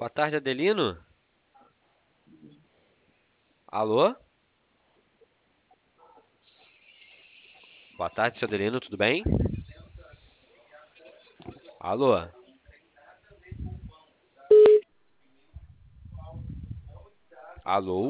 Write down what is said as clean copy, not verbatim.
Boa tarde, Adelino. Alô? Boa tarde, seu Adelino, tudo bem? Alô? Alô?